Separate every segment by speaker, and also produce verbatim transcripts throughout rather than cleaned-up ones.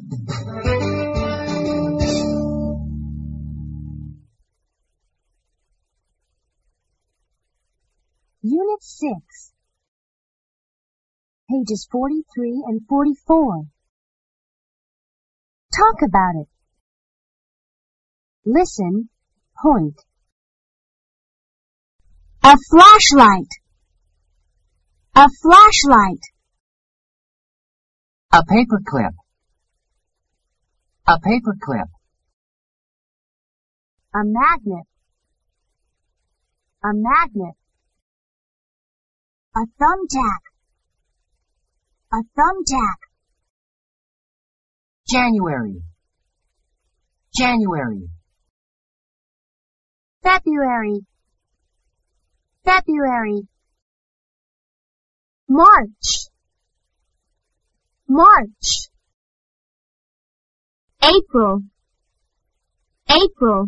Speaker 1: Unit six, pages forty-three and forty-four. Talk about it. Listen, point. A flashlight. A flashlight.
Speaker 2: A paperclip. A paperclip.
Speaker 1: A magnet. A magnet. A thumbtack. A thumbtack.
Speaker 2: January. January.
Speaker 1: February. February. March. March. April. April.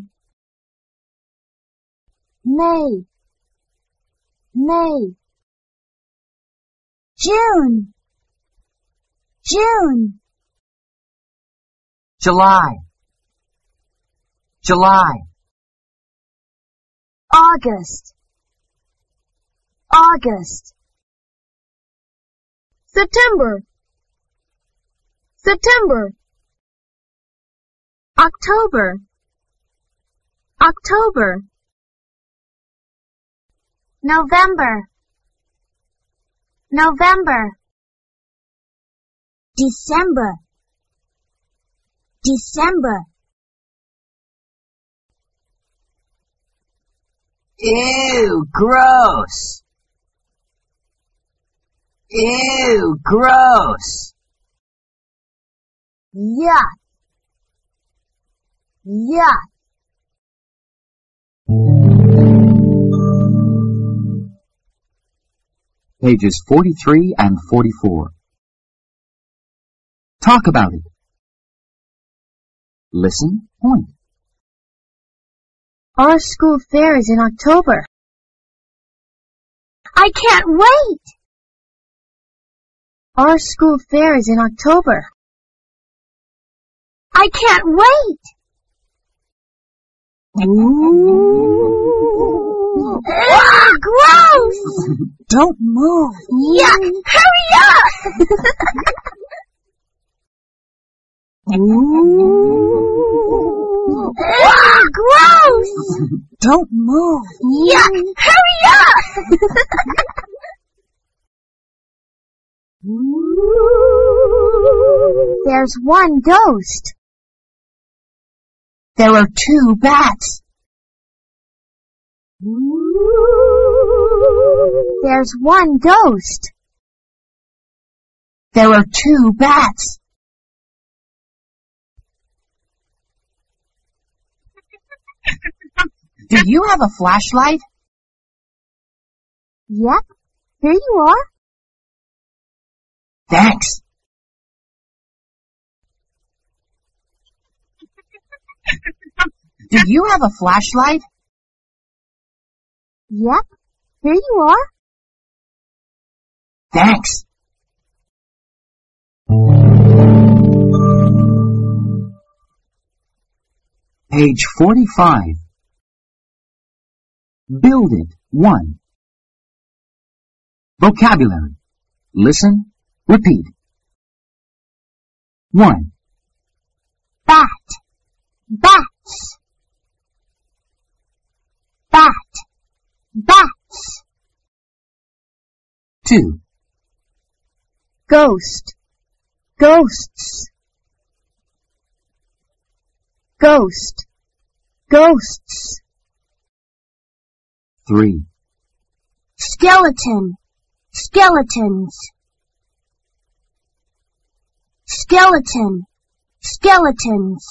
Speaker 1: May. May. June. June.
Speaker 2: July. July.
Speaker 1: August. August. September. September. October. October. November. November. December. December.
Speaker 2: Ew, gross. Ew, gross.
Speaker 1: Yuck. Yuck.
Speaker 3: Pages forty-three and forty-four. Talk about it. Listen, point.
Speaker 1: Our school fair is in October. I can't wait! Our school fair is in October. I can't wait! Ooh. Ah, gross!
Speaker 2: Don't move.
Speaker 1: Yuck! Hurry up! Ooh. Ah, gross!
Speaker 2: Don't move.
Speaker 1: Yuck! Hurry up! There's one ghost.
Speaker 2: There are two bats.
Speaker 1: There's one ghost.
Speaker 2: There are two bats. Do you have a flashlight?
Speaker 1: Yep, here you are.
Speaker 2: Thanks. Do you have a flashlight?
Speaker 1: Yep, here you are.
Speaker 2: Thanks.
Speaker 3: Page forty-five. Build it. One. Vocabulary. Listen. Repeat. One.
Speaker 1: Bat. Bats. Bat. Bats.
Speaker 3: Two.
Speaker 1: Ghost. Ghosts. Ghost. Ghosts.
Speaker 3: Three.
Speaker 1: Skeleton. Skeletons. Skeleton. Skeletons.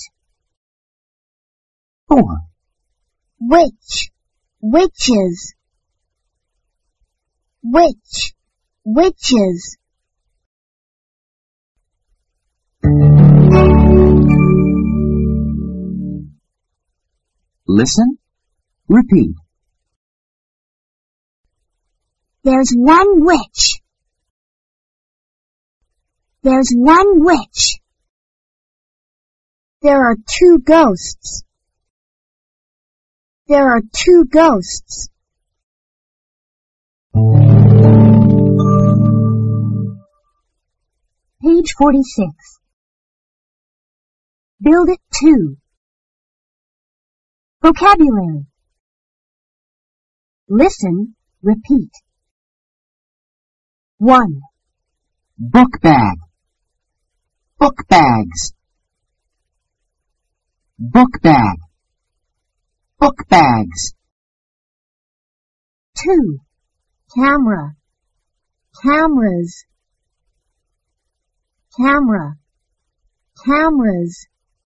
Speaker 3: Four.
Speaker 1: Witch. Witches. Witch. Witches.
Speaker 3: Listen. Repeat.
Speaker 1: There's one witch. There's one witch. There are two ghosts. There are two ghosts.
Speaker 4: Page forty-six. Build it two. Vocabulary. Listen, repeat. One.
Speaker 3: Book bag. Book bags. Book bag. Book bags.
Speaker 4: Two.
Speaker 1: Camera. Cameras. Camera. Cameras.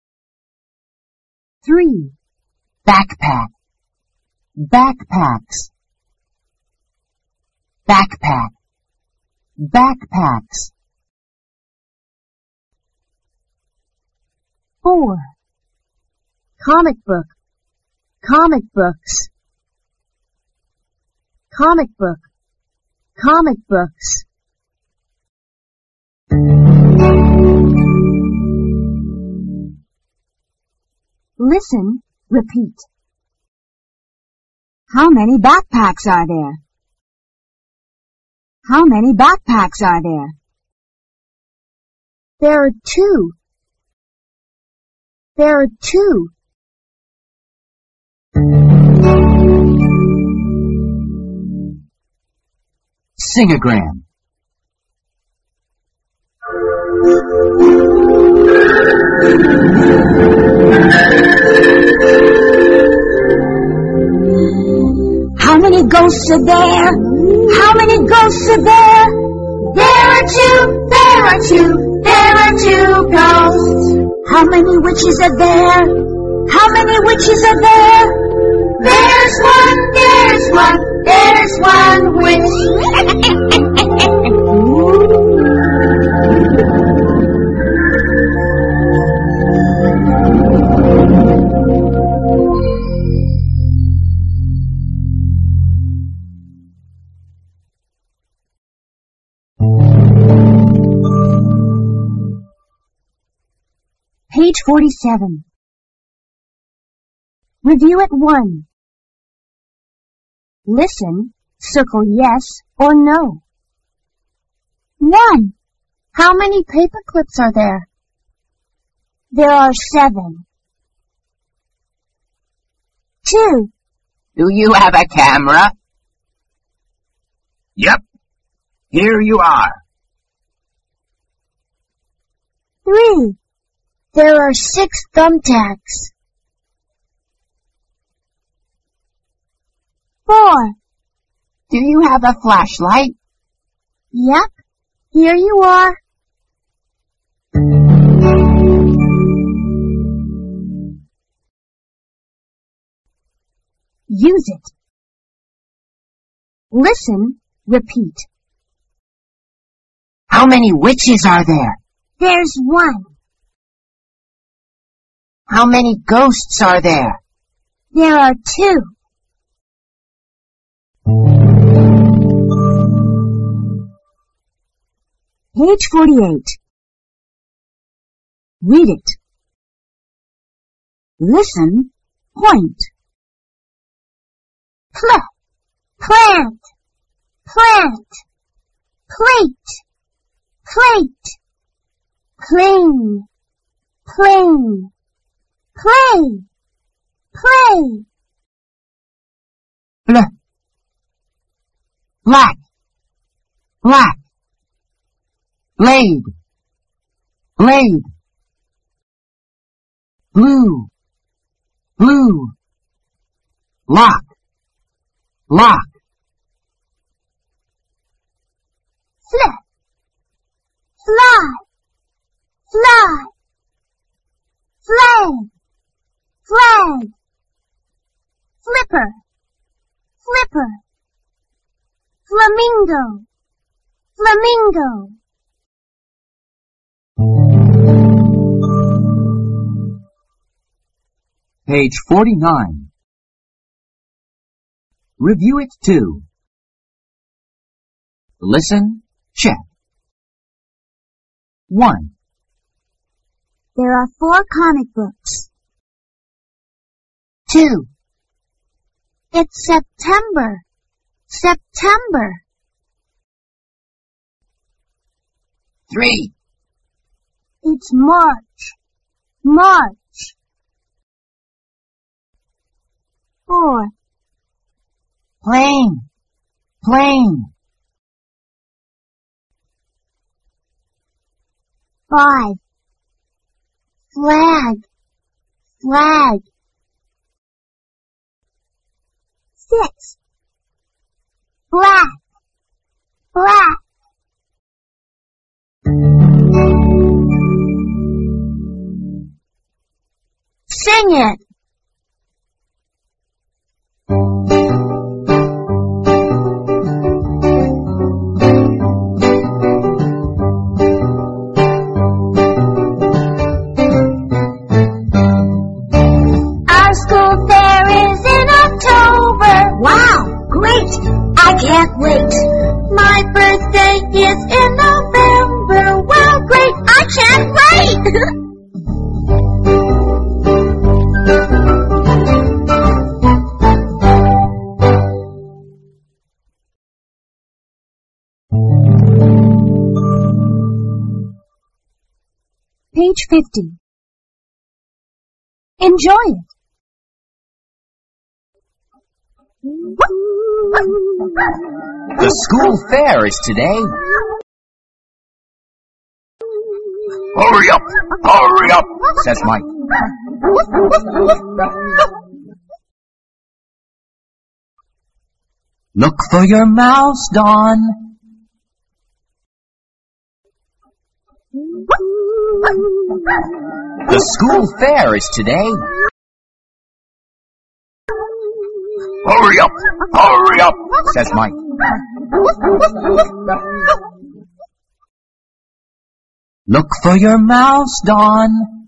Speaker 4: Three.
Speaker 3: Backpack. Backpacks. Backpack. Backpacks.
Speaker 4: Four.
Speaker 1: Comic book. Comic books. Comic book. Comic books.
Speaker 4: Listen, repeat. How many backpacks are there? How many backpacks are there?
Speaker 1: There are two. There are two.
Speaker 3: Singogram.
Speaker 4: How many ghosts are there? How many ghosts are there?
Speaker 1: There are two. There are two. There are two ghosts.
Speaker 4: How many witches are there? How many witches are there?
Speaker 1: There's one. There's one. There's one witch.
Speaker 4: Page forty-seven. Review at one. Listen, circle yes or no.
Speaker 1: One. How many paper clips are there?
Speaker 4: There are seven. Two.
Speaker 2: Do you have a camera? Yep. Here you are.
Speaker 1: Three. There are six thumbtacks.
Speaker 4: Four.
Speaker 2: Do you have a flashlight?
Speaker 1: Yep. Here you are.
Speaker 4: Use it. Listen, repeat.
Speaker 3: How many witches are there?
Speaker 1: There's one.
Speaker 3: How many ghosts are there?
Speaker 1: There are two.
Speaker 4: Page forty-eight. Read it. Listen, point.
Speaker 1: Pl. Plant. Plant. Plate. Plate. Plane. Plane. Play. Play.
Speaker 3: Bl. Black. Black. Blade. Blade. Blue. Blue. Lock. Lock.
Speaker 1: Flip. Fly. Fly. Flag. Flag. Flipper. Flipper. Flamingo. Flamingo.
Speaker 3: Page forty-nine. Review it too. Listen, check. One.
Speaker 4: There are four comic books.
Speaker 2: Two.
Speaker 4: It's September. September.
Speaker 2: Three.
Speaker 4: It's March. March. Four.
Speaker 2: Plane. Plane.
Speaker 4: Five. Flag. Flag. Six. Black. Black. Sing it. Our school fair is in October. Wow, great. I can't wait. My birthday is in November. Wow, great. I can't wait. Page fifty. Enjoy it.
Speaker 3: The school fair is today. Hurry up! Hurry up! Says Mike. Look for your mouse, Dawn. The school fair is today. Hurry up! Hurry up! Says Mike. Look for your mouse, Dawn.